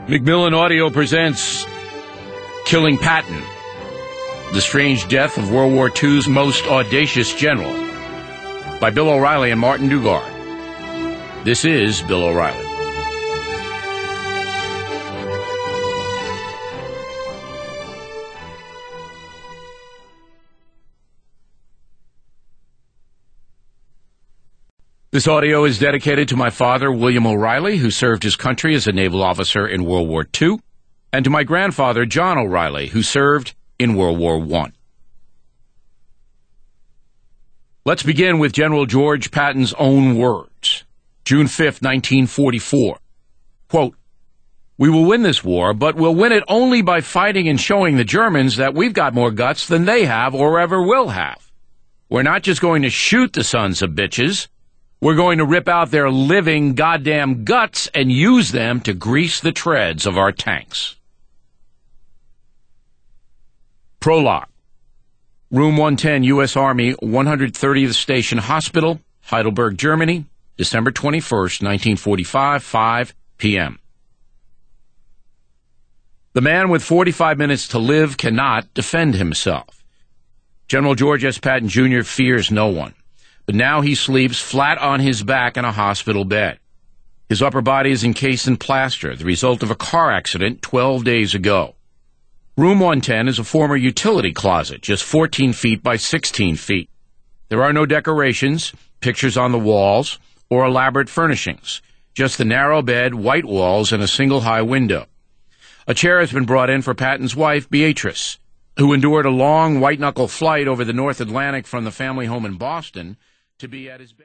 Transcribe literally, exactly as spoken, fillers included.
Macmillan Audio presents Killing Patton, the strange death of World War Two's most audacious general, by Bill O'Reilly and Martin Dugard. This is Bill O'Reilly. This audio is dedicated to my father, William O'Reilly, who served his country as a naval officer in World War Two, and to my grandfather, John O'Reilly, who served in World War One. Let's begin with General George Patton's own words. June fifth, nineteen forty-four. Quote, "We will win this war, but we'll win it only by fighting and showing the Germans that we've got more guts than they have or ever will have. We're not just going to shoot the sons of bitches. We're going to rip out their living goddamn guts and use them to grease the treads of our tanks." Prologue. Room one ten, U S Army, one hundred thirtieth Station Hospital, Heidelberg, Germany, December twenty-first, nineteen forty-five, five p m The man with forty-five minutes to live cannot defend himself. General George S. Patton, Junior fears no one. But now he sleeps flat on his back in a hospital bed. His upper body is encased in plaster, the result of a car accident twelve days ago. Room one ten is a former utility closet, just fourteen feet by sixteen feet. There are no decorations, pictures on the walls, or elaborate furnishings, just the narrow bed, white walls, and a single high window. A chair has been brought in for Patton's wife, Beatrice, who endured a long white-knuckle flight over the North Atlantic from the family home in Boston to be at his bed.